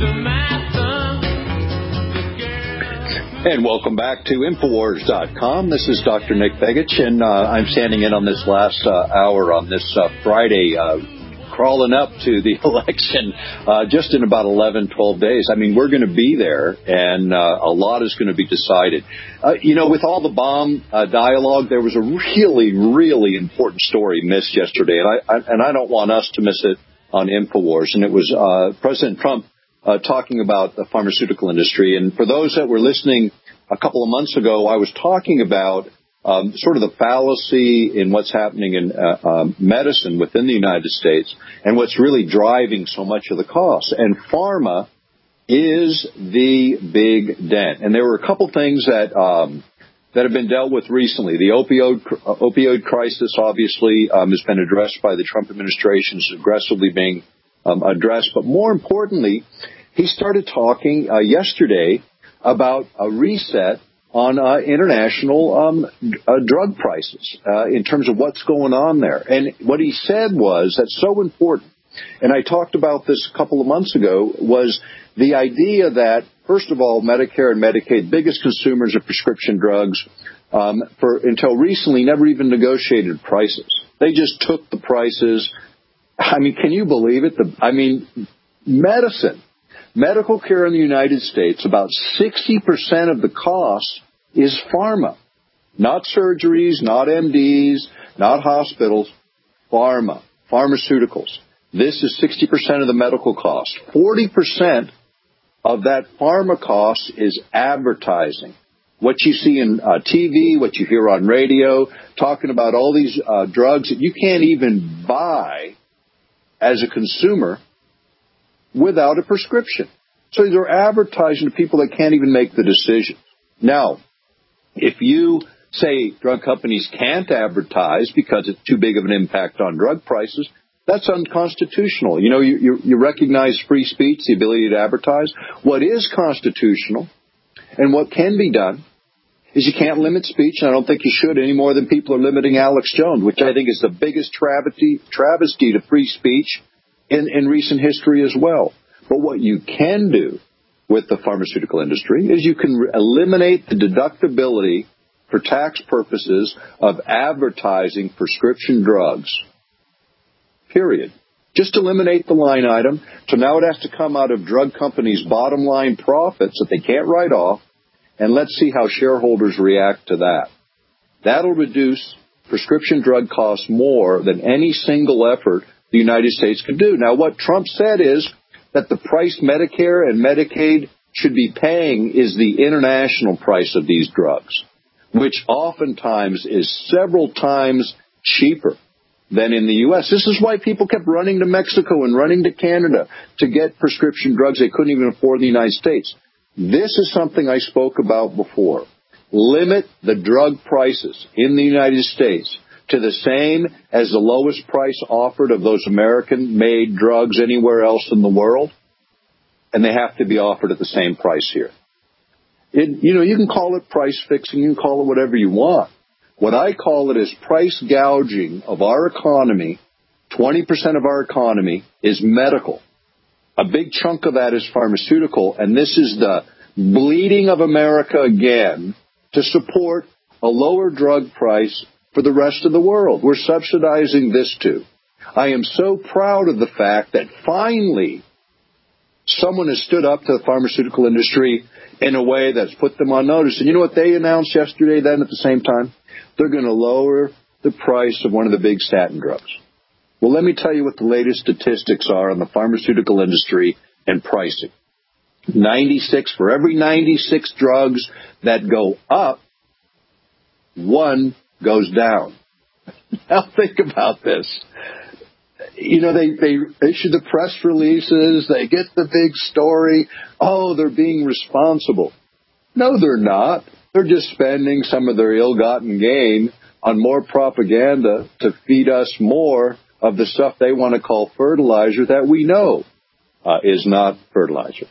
And welcome back to Infowars.com. This is Dr. Nick Begich, and I'm standing in on this last hour on this Friday, crawling up to the election just in about 11, 12 days. I mean, we're going to be there, and a lot is going to be decided. With all the bomb dialogue, there was a really, really important story missed yesterday, and I don't want us to miss it on Infowars. And it was President Trump talking about the pharmaceutical industry. And for those that were listening a couple of months ago, I was talking about sort of the fallacy in what's happening in medicine within the United States and what's really driving so much of the cost. And pharma is the big dent. And there were a couple things that have been dealt with recently. The opioid crisis, obviously, has been addressed by the Trump administration, is aggressively being addressed. But more importantly, he started talking yesterday about a reset on international drug prices in terms of what's going on there. And what he said was, that's so important, and I talked about this a couple of months ago, was the idea that, first of all, Medicare and Medicaid, biggest consumers of prescription drugs, until recently never even negotiated prices. They just took the prices. I mean, can you believe it? Medical care in the United States, about 60% of the cost is pharma. Not surgeries, not MDs, not hospitals, pharmaceuticals. This is 60% of the medical cost. 40% of that pharma cost is advertising. What you see in TV, what you hear on radio, talking about all these drugs that you can't even buy as a consumer without a prescription. So they're advertising to people that can't even make the decision. Now, if you say drug companies can't advertise because it's too big of an impact on drug prices, that's unconstitutional. You know, you recognize free speech, the ability to advertise. What is constitutional and what can be done is you can't limit speech, and I don't think you should any more than people are limiting Alex Jones, which I think is the biggest travesty to free speech in recent history as well. But what you can do with the pharmaceutical industry is you can eliminate the deductibility for tax purposes of advertising prescription drugs. Period. Just eliminate the line item. So now it has to come out of drug companies' bottom line profits that they can't write off. And let's see how shareholders react to that. That'll reduce prescription drug costs more than any single effort the United States could do. Now, what Trump said is that the price Medicare and Medicaid should be paying is the international price of these drugs, which oftentimes is several times cheaper than in the U.S. This is why people kept running to Mexico and running to Canada to get prescription drugs they couldn't even afford in the United States. This is something I spoke about before. Limit the drug prices in the United States to the same as the lowest price offered of those American-made drugs anywhere else in the world, and they have to be offered at the same price here. You can call it price fixing, you can call it whatever you want. What I call it is price gouging of our economy. 20% of our economy is medical. A big chunk of that is pharmaceutical, and this is the bleeding of America again to support a lower drug price for the rest of the world. We're subsidizing this too. I am so proud of the fact that finally someone has stood up to the pharmaceutical industry in a way that's put them on notice. And you know what they announced yesterday then at the same time? They're going to lower the price of one of the big statin drugs. Well, let me tell you what the latest statistics are on the pharmaceutical industry and pricing. 96, for every 96 drugs that go up, one goes down. Now think about this. You know, they issue the press releases, they get the big story. Oh, they're being responsible. No, they're not. They're just spending some of their ill-gotten gain on more propaganda to feed us more of the stuff they want to call fertilizer that we know is not fertilizer.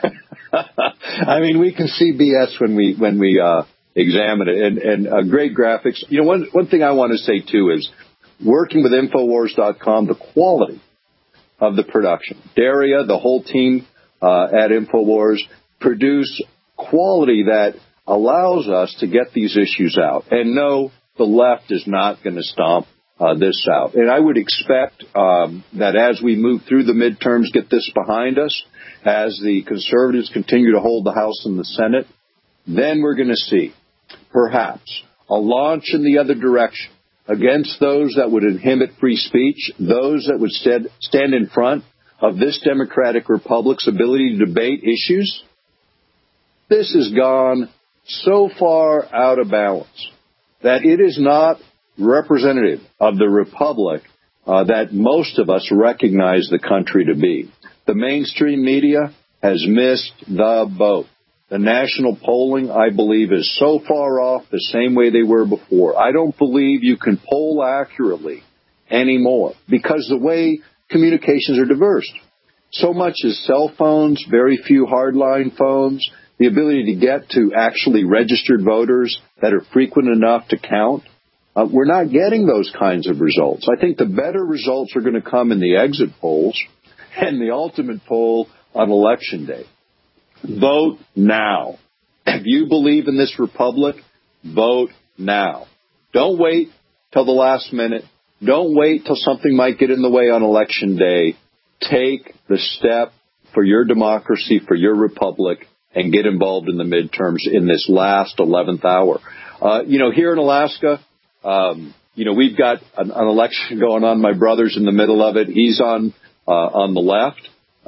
I mean, we can see BS when we examine it, and great graphics. You know, one thing I want to say too is working with Infowars.com, the quality of the production. Daria, the whole team at Infowars produce quality that allows us to get these issues out. And no, the left is not going to stomp this out. And I would expect that as we move through the midterms, get this behind us, as the conservatives continue to hold the House and the Senate, then we're going to see perhaps a launch in the other direction against those that would inhibit free speech, those that would stand in front of this democratic republic's ability to debate issues. This has gone so far out of balance that it is not representative of the republic that most of us recognize the country to be. The mainstream media has missed the boat. The national polling, I believe, is so far off the same way they were before. I don't believe you can poll accurately anymore because the way communications are diverse. so much as cell phones, very few hardline phones, the ability to get to actually registered voters that are frequent enough to count. We're not getting those kinds of results. I think the better results are going to come in the exit polls and the ultimate poll on Election Day. Vote now. If you believe in this republic, vote now. Don't wait till the last minute. Don't wait till something might get in the way on Election Day. Take the step for your democracy, for your republic, and get involved in the midterms in this last 11th hour. Here in Alaska, we've got an election going on. My brother's in the middle of it. He's on the left.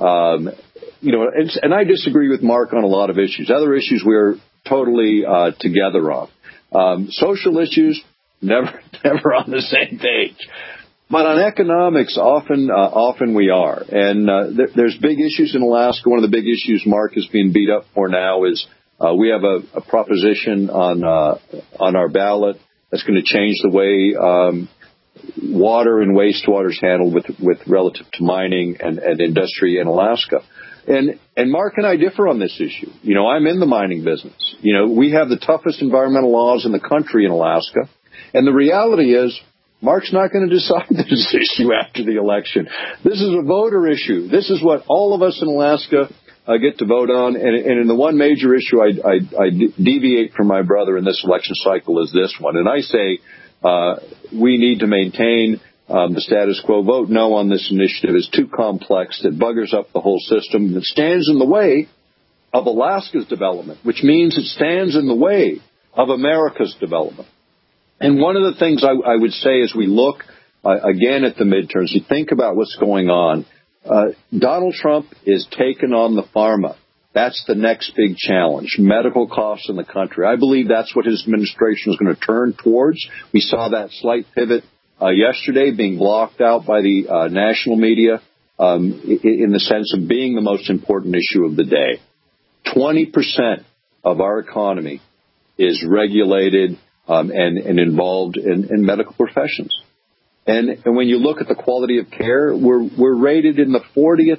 And I disagree with Mark on a lot of issues. Other issues we're totally together on. Social issues, never on the same page. But on economics, often we are. And there's big issues in Alaska. One of the big issues Mark is being beat up for now is we have a proposition on our ballot that's going to change the way water and wastewater is handled with relative to mining and industry in Alaska. And Mark and I differ on this issue. I'm in the mining business. We have the toughest environmental laws in the country in Alaska. And the reality is, Mark's not going to decide this issue after the election. This is a voter issue. This is what all of us in Alaska get to vote on. And in the one major issue I deviate from my brother in this election cycle is this one. And I say we need to maintain the status quo. Vote no on this initiative. It's too complex. It buggers up the whole system. It stands in the way of Alaska's development, which means it stands in the way of America's development. And one of the things I would say as we look, again, at the midterms, you think about what's going on. Donald Trump is taking on the pharma. That's the next big challenge, medical costs in the country. I believe that's what his administration is going to turn towards. We saw that slight pivot yesterday being blocked out by the national media in the sense of being the most important issue of the day. 20% of our economy is regulated and involved in medical professions. And when you look at the quality of care, we're rated in the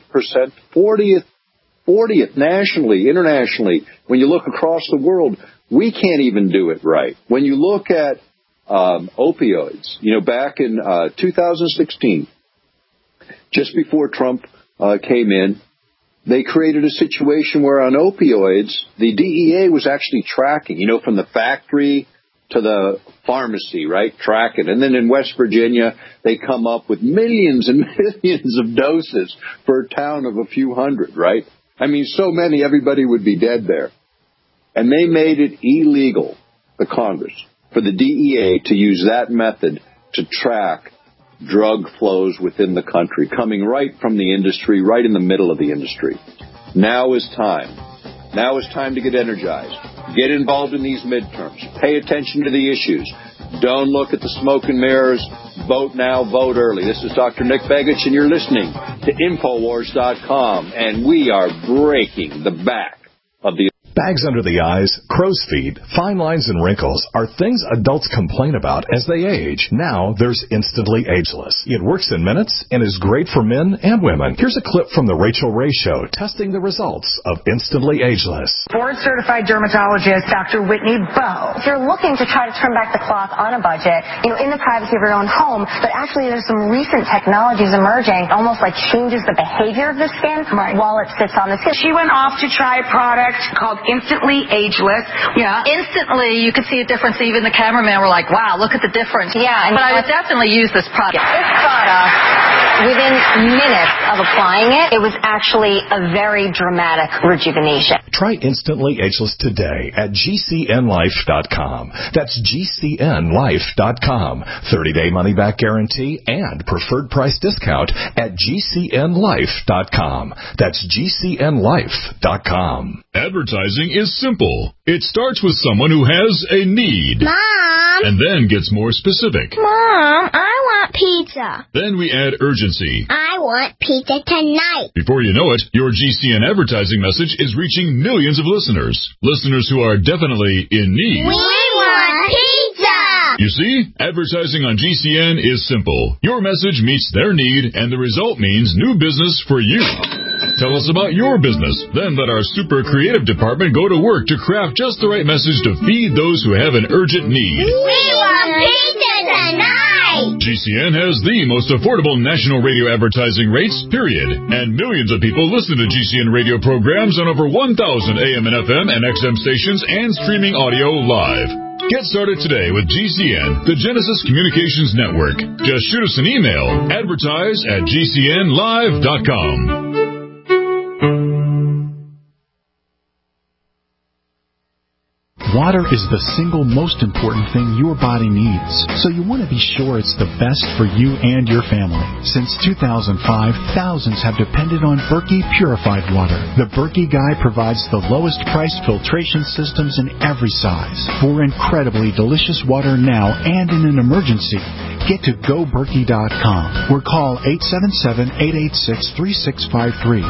40th nationally, internationally. When you look across the world, we can't even do it right. When you look at opioids, back in 2016, just before Trump came in, they created a situation where on opioids, the DEA was actually tracking, from the factory to the pharmacy, right? Track it. And then in West Virginia, they come up with millions and millions of doses for a town of a few hundred, right? I mean, so many, everybody would be dead there. And they made it illegal, the Congress, for the DEA to use that method to track drug flows within the country, coming right from the industry, right in the middle of the industry. Now is time. Now is time to get energized. Get involved in these midterms. Pay attention to the issues. Don't look at the smoke and mirrors. Vote now, vote early. This is Dr. Nick Begich, and you're listening to Infowars.com, and we are breaking the back of the... Bags under the eyes, crow's feet, fine lines, and wrinkles are things adults complain about as they age. Now there's Instantly Ageless. It works in minutes and is great for men and women. Here's a clip from The Rachel Ray Show testing the results of Instantly Ageless. Board-certified dermatologist Dr. Whitney Bowe. If you're looking to try to turn back the clock on a budget, in the privacy of your own home, but actually there's some recent technologies emerging, almost like changes the behavior of the skin while it sits on the skin. She went off to try a product called Instantly Ageless. Yeah. Instantly, you could see a difference. Even the cameraman were like, wow, look at the difference. Yeah. But I would definitely use this product. This product, within minutes of applying it, it was actually a very dramatic rejuvenation. Try Instantly Ageless today at GCNlife.com. That's GCNlife.com. 30-day money-back guarantee and preferred price discount at GCNlife.com. That's GCNlife.com. Advertising is simple. It starts with someone who has a need. Mom! And then gets more specific. Mom, I want pizza. Then we add urgency. I want pizza tonight. Before you know it, your GCN advertising message is reaching millions of listeners. Listeners who are definitely in need. We want pizza! You see, advertising on GCN is simple. Your message meets their need, and the result means new business for you. Tell us about your business. Then let our super creative department go to work to craft just the right message to feed those who have an urgent need. We want pizza tonight! GCN has the most affordable national radio advertising rates, period. And millions of people listen to GCN radio programs on over 1,000 AM and FM and XM stations and streaming audio live. Get started today with GCN, the Genesis Communications Network. Just shoot us an email, advertise@gcnlive.com. Water is the single most important thing your body needs, so you want to be sure it's the best for you and your family. Since 2005, thousands have depended on Berkey purified water. The Berkey Guy provides the lowest price filtration systems in every size. For incredibly delicious water now and in an emergency, get to GoBerkey.com or call 877-886-3653.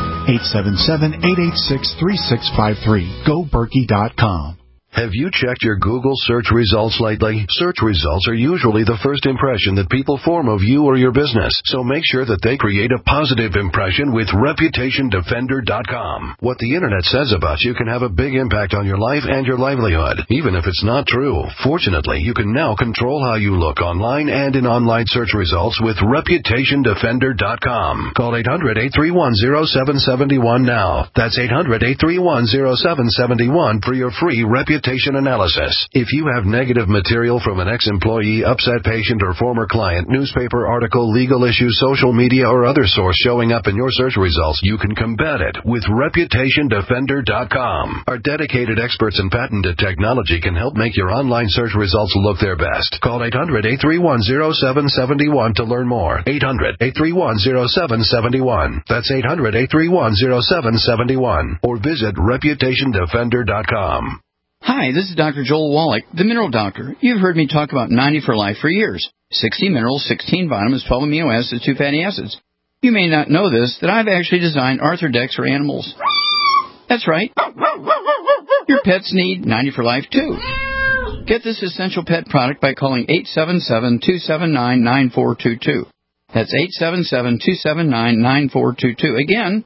877-886-3653. GoBerkey.com. Have you checked your Google search results lately? Search results are usually the first impression that people form of you or your business, so make sure that they create a positive impression with ReputationDefender.com. What the Internet says about you can have a big impact on your life and your livelihood, even if it's not true. Fortunately, you can now control how you look online and in online search results with ReputationDefender.com. Call 800-831-0771 now. That's 800-831-0771 for your free reputation analysis. If you have negative material from an ex-employee, upset patient, or former client, newspaper article, legal issue, social media, or other source showing up in your search results, you can combat it with ReputationDefender.com. Our dedicated experts in patented technology can help make your online search results look their best. Call 800-831-0771 to learn more. 800-831-0771. That's 800-831-0771. Or visit ReputationDefender.com. Hi, this is Dr. Joel Wallach, the Mineral Doctor. You've heard me talk about 90 for Life for years. 60 minerals, 16 vitamins, 12 amino acids, 2 fatty acids. You may not know this, that I've actually designed Arthrodex for animals. That's right. Your pets need 90 for Life, too. Get this essential pet product by calling 877-279-9422. That's 877-279-9422. Again,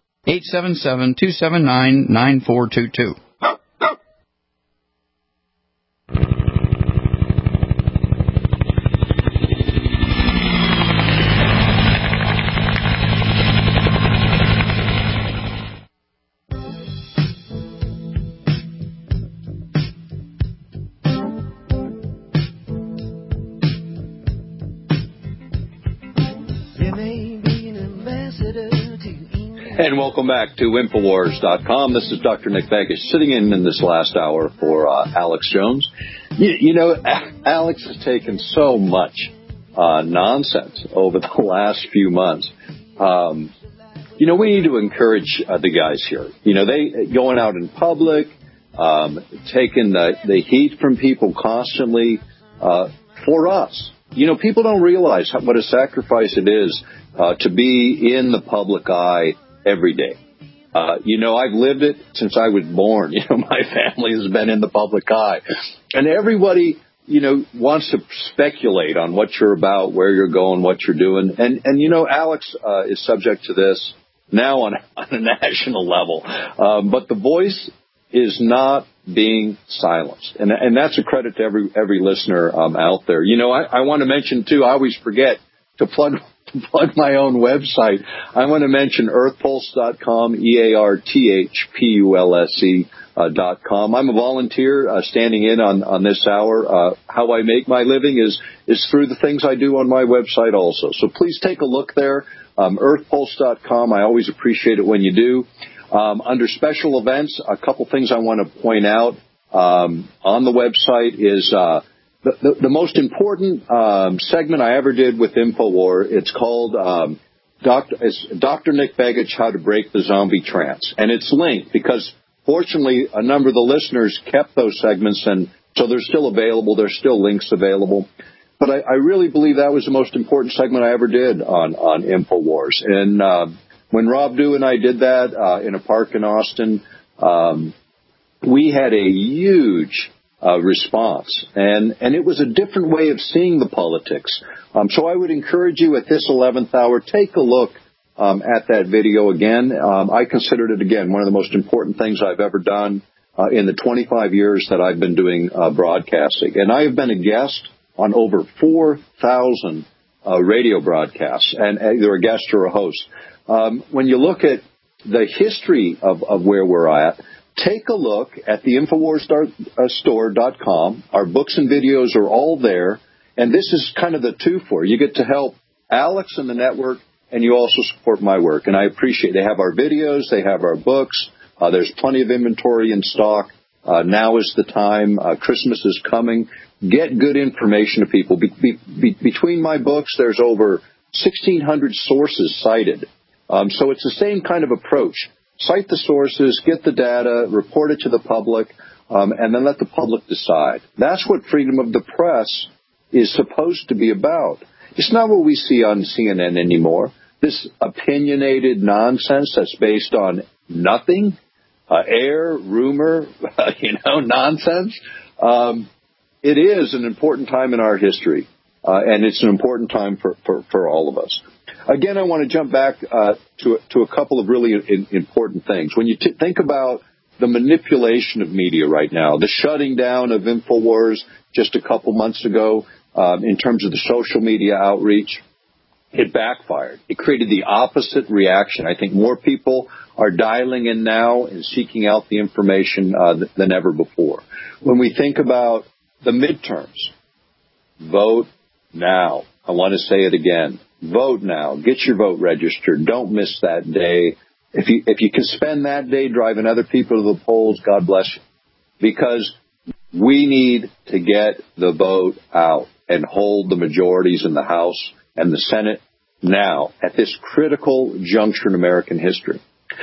877-279-9422. And welcome back to Infowars.com. This is Dr. Nick Begich sitting in this last hour for Alex Jones. You know, Alex has taken so much nonsense over the last few months. You know, we need to encourage the guys here. You know, they going out in public, taking the heat from people constantly for us. You know, people don't realize what a sacrifice it is to be in the public eye every day. You know, I've lived it since I was born. You know, my family has been in the public eye. And everybody, you know, wants to speculate on what you're about, where you're going, what you're doing. And you know, Alex is subject to this now on a national level. But the voice is not being silenced. And that's a credit to every listener out there. You know, I want to mention, too, I always forget to plug my own website. I want to mention earthpulse.com, EARTHPULSE.com. I'm a volunteer standing in on this hour. How I make my living is through the things I do on my website also. So please take a look there, earthpulse.com. I always appreciate it when you do. Under special events, a couple things I want to point out on the website is the most important segment I ever did with InfoWar. It's called Dr. Nick Begich, How to Break the Zombie Trance. And it's linked because, fortunately, a number of the listeners kept those segments, and so they're still available. There's still links available. But I really believe that was the most important segment I ever did on InfoWars. And when Rob Dew and I did that in a park in Austin, we had a huge response. And it was a different way of seeing the politics. So I would encourage you at this 11th hour, take a look at that video again. I considered it, again, one of the most important things I've ever done in the 25 years that I've been doing broadcasting. And I have been a guest on over 4,000 radio broadcasts, and either a guest or a host. When you look at the history of where we're at, take a look at the InfoWarsStore.com. Our books and videos are all there, and this is kind of the two for. You get to help Alex and the network, and you also support my work, and I appreciate it. They have our videos, they have our books. There's plenty of inventory in stock. Now is the time. Christmas is coming. Get good information to people. Between my books, there's over 1,600 sources cited. So it's the same kind of approach. Cite the sources, get the data, report it to the public, and then let the public decide. That's what freedom of the press is supposed to be about. It's not what we see on CNN anymore. This opinionated nonsense that's based on nothing, air, rumor, nonsense. It is an important time in our history, and it's an important time for all of us. Again, I want to jump back to a couple of really important things. When you think about the manipulation of media right now, the shutting down of InfoWars just a couple months ago in terms of the social media outreach, it backfired. It created the opposite reaction. I think more people are dialing in now and seeking out the information than ever before. When we think about the midterms, vote now. I want to say it again. Vote now. Get your vote registered. Don't miss that day. If you can spend that day driving other people to the polls, God bless you. Because we need to get the vote out and hold the majorities in the House and the Senate now at this critical juncture in American history.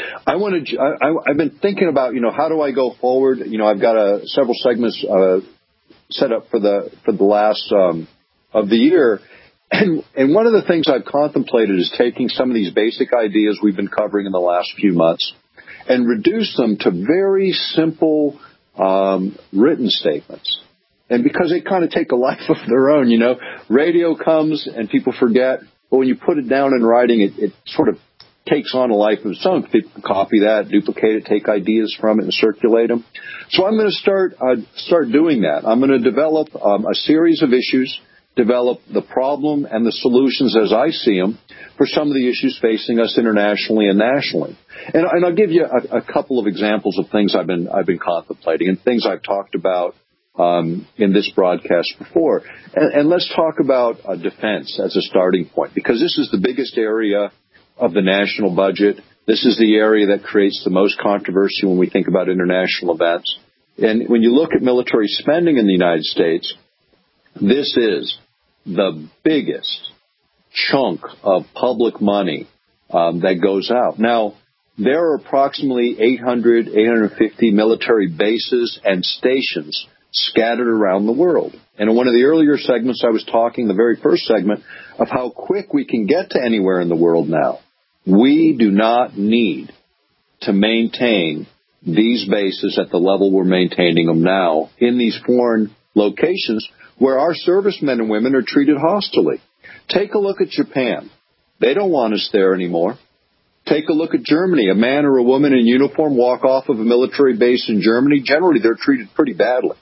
I've been thinking about, how do I go forward? I've got several segments set up for the last of the year. And one of the things I've contemplated is taking some of these basic ideas we've been covering in the last few months and reduce them to very simple written statements. And because they kind of take a life of their own, radio comes and people forget. But when you put it down in writing, it sort of takes on a life of its own. People can copy that, duplicate it, take ideas from it, and circulate them. So I'm going to start doing that. I'm going to develop a series of issues, develop the problem and the solutions as I see them for some of the issues facing us internationally and nationally. And I'll give you a couple of examples of things I've been contemplating and things I've talked about in this broadcast before. And let's talk about defense as a starting point, because this is the biggest area of the national budget. This is the area that creates the most controversy when we think about international events. And when you look at military spending in the United States, this is the biggest chunk of public money that goes out. Now, there are approximately 850 military bases and stations scattered around the world. And in one of the earlier segments, I was talking, the very first segment, of how quick we can get to anywhere in the world now. We do not need to maintain these bases at the level we're maintaining them now in these foreign locations where our servicemen and women are treated hostilely. Take a look at Japan. They don't want us there anymore. Take a look at Germany. A man or a woman in uniform walk off of a military base in Germany. Generally, they're treated pretty badly.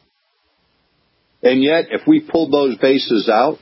And yet, if we pulled those bases out,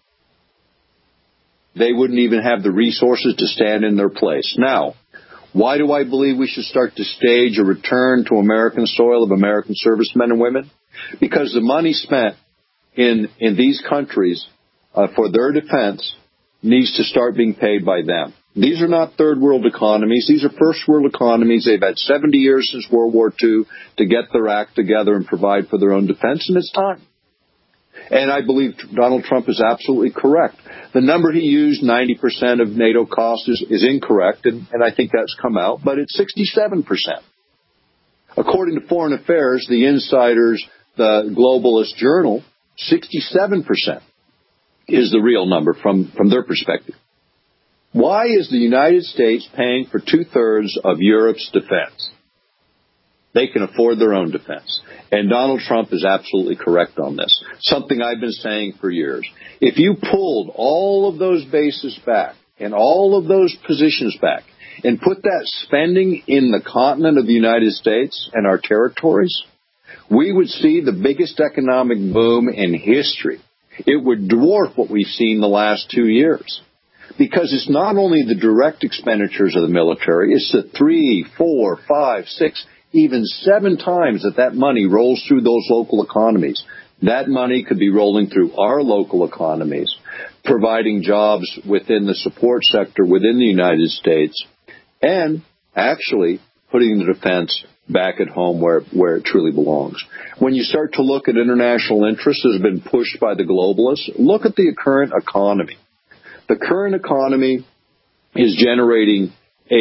they wouldn't even have the resources to stand in their place. Now, why do I believe we should start to stage a return to American soil of American servicemen and women? Because the money spent in these countries for their defense needs to start being paid by them. These are not third world economies. These are first world economies. They've had 70 years since World War II to get their act together and provide for their own defense, and it's time. And I believe Donald Trump is absolutely correct. The number he used, 90% of NATO cost, is incorrect, and I think that's come out, but it's 67%. According to Foreign Affairs, the Insiders, the Globalist Journal, 67% is the real number from their perspective. Why is the United States paying for 2/3 of Europe's defense? They can afford their own defense. And Donald Trump is absolutely correct on this. Something I've been saying for years. If you pulled all of those bases back and all of those positions back and put that spending in the continent of the United States and our territories, we would see the biggest economic boom in history. It would dwarf what we've seen the last 2 years. Because it's not only the direct expenditures of the military, it's the 3, 4, 5, 6, even 7 times that money rolls through those local economies. That money could be rolling through our local economies, providing jobs within the support sector within the United States, and actually putting the defense back at home where it truly belongs. When you start to look at international interests that have been pushed by the globalists, look at the current economy. The current economy is generating a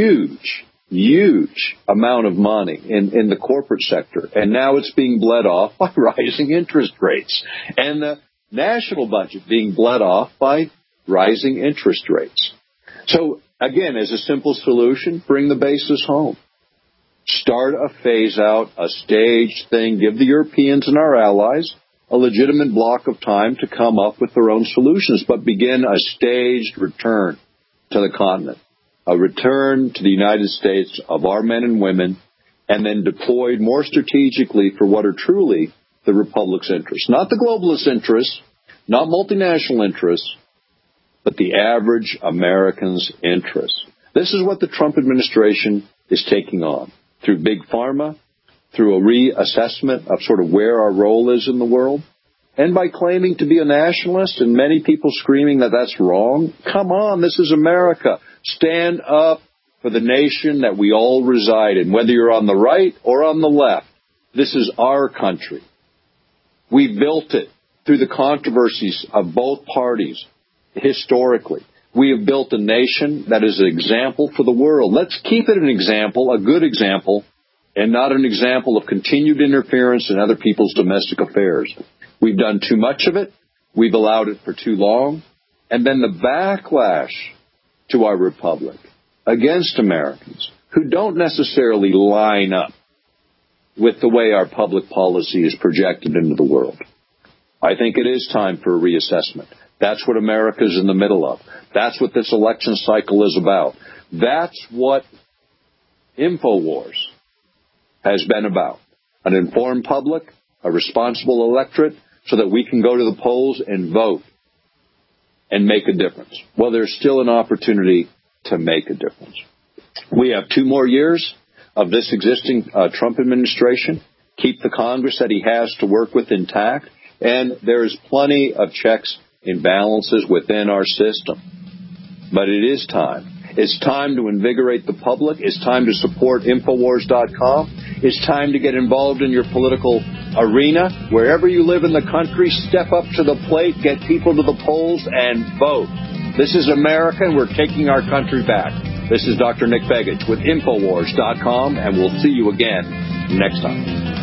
huge amount of money in the corporate sector, and now it's being bled off by rising interest rates, and the national budget being bled off by rising interest rates. So, again, as a simple solution, bring the bases home. Start a phase-out, a staged thing. Give the Europeans and our allies a legitimate block of time to come up with their own solutions, but begin a staged return to the continent, a return to the United States of our men and women, and then deployed more strategically for what are truly the Republic's interests. Not the globalist interests, not multinational interests, but the average American's interests. This is what the Trump administration is taking on through Big Pharma, through a reassessment of sort of where our role is in the world, and by claiming to be a nationalist and many people screaming that that's wrong. Come on, this is America. Stand up for the nation that we all reside in, whether you're on the right or on the left. This is our country. We built it through the controversies of both parties historically. We have built a nation that is an example for the world. Let's keep it an example, a good example, and not an example of continued interference in other people's domestic affairs. We've done too much of it. We've allowed it for too long. And then the backlash to our republic against Americans who don't necessarily line up with the way our public policy is projected into the world. I think it is time for a reassessment. That's what America's in the middle of. That's what this election cycle is about. That's what InfoWars has been about. An informed public, a responsible electorate, so that we can go to the polls and vote and make a difference. Well, there's still an opportunity to make a difference. We have 2 more years of this existing Trump administration. Keep the Congress that he has to work with intact, and there is plenty of checks and balances within our system. But it is time. It's time to invigorate the public. It's time to support Infowars.com. It's time to get involved in your political arena. Wherever you live in the country, step up to the plate, get people to the polls, and vote. This is America, and we're taking our country back. This is Dr. Nick Begich with Infowars.com, and we'll see you again next time.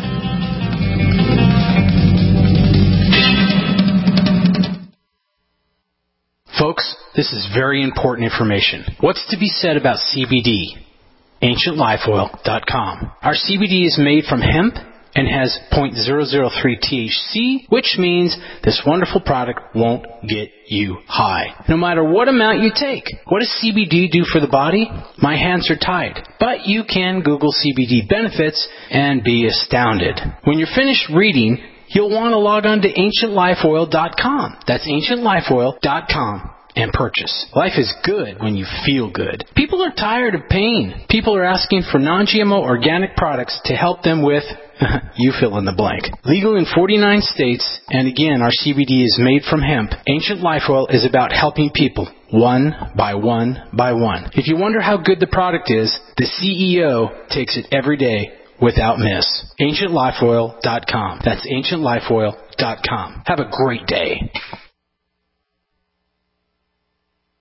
Folks, this is very important information. What's to be said about CBD? AncientLifeOil.com. Our CBD is made from hemp and has 0.003 THC, which means this wonderful product won't get you high, no matter what amount you take. What does CBD do for the body? My hands are tied. But you can Google CBD benefits and be astounded. When you're finished reading, you'll want to log on to AncientLifeOil.com. That's AncientLifeOil.com and purchase. Life is good when you feel good. People are tired of pain. People are asking for non-GMO organic products to help them with, you fill in the blank. Legal in 49 states, and again, our CBD is made from hemp. Ancient Life Oil is about helping people one by one by one. If you wonder how good the product is, the CEO takes it every day without miss. AncientLifeOil.com. That's AncientLifeOil.com. Have a great day.